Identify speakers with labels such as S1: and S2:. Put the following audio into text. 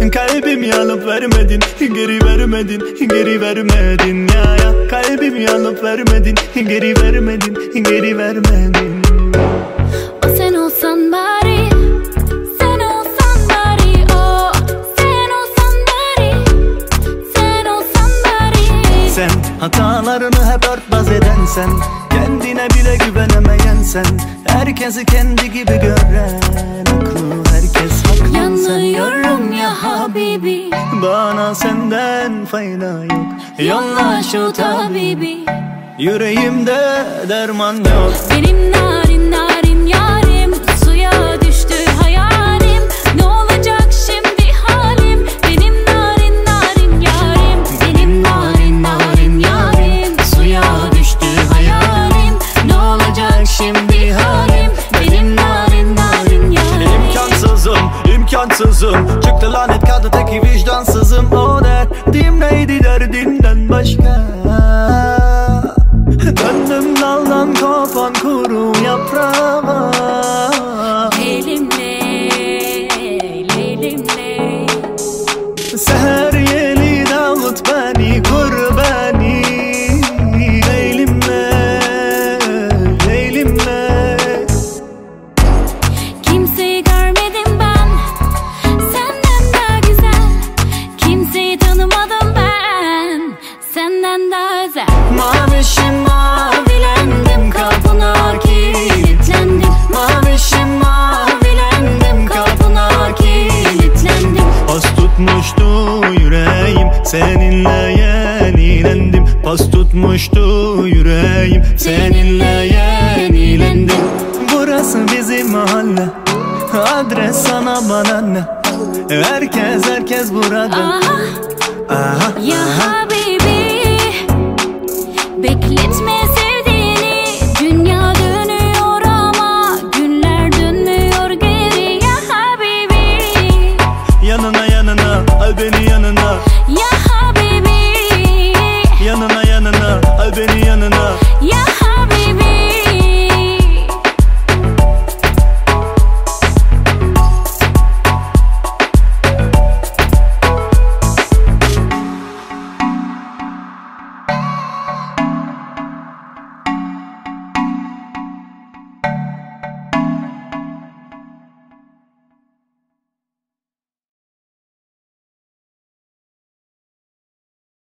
S1: Kalbimi alıp vermedin, geri vermedin, geri vermedin ya ya. Kalbimi alıp vermedin, geri vermedin, geri vermedin.
S2: O sen olsan bari, sen olsan bari, o sen olsan bari, sen olsan bari.
S1: Sen hatalarını hep örtbas eden sen, kendine bile güvenemeyen sen, herkesi kendi gibi gören, aklı herkes haklı.
S2: Yanıyorum ya Habibi,
S1: Bana senden fayda yok.
S2: yolla şu tabibi.
S1: Yüreğimde derman yok.
S2: Benim narin narin yarim, suya düştü hayalim. Ne olacak şimdi halim? Benim narin narin yarim, benim narin narin yarim, suya düştü hayalim. Ne olacak şimdi halim? Benim narin narin yarim.
S1: İmkansızım, imkansızım. Çıktı lanet kadın teki vicdansızım. O derdim neydi derdimden başka? Döndüm daldan kopan kuru yaprağa.
S2: Elimle, elimle.
S1: Seher yeli dağıt beni, kur beni. Elimle, elimle.
S2: Kimseyi görmedim ben senden daha güzel. Kimseyi tanımadım ben senden daha özel.
S1: Mavişim mavilendim, kapına kilitlendim. Mavişim mavilendim, kapına kilitlendim. Pas tutmuştu yüreğim, seninle yenilendim. Pas tutmuştu yüreğim, seninle yenilendim. Burası bizim mahalle, adres sana bana ne? Herkes burada.
S2: Aha,
S1: Aha,
S2: ya
S1: aha.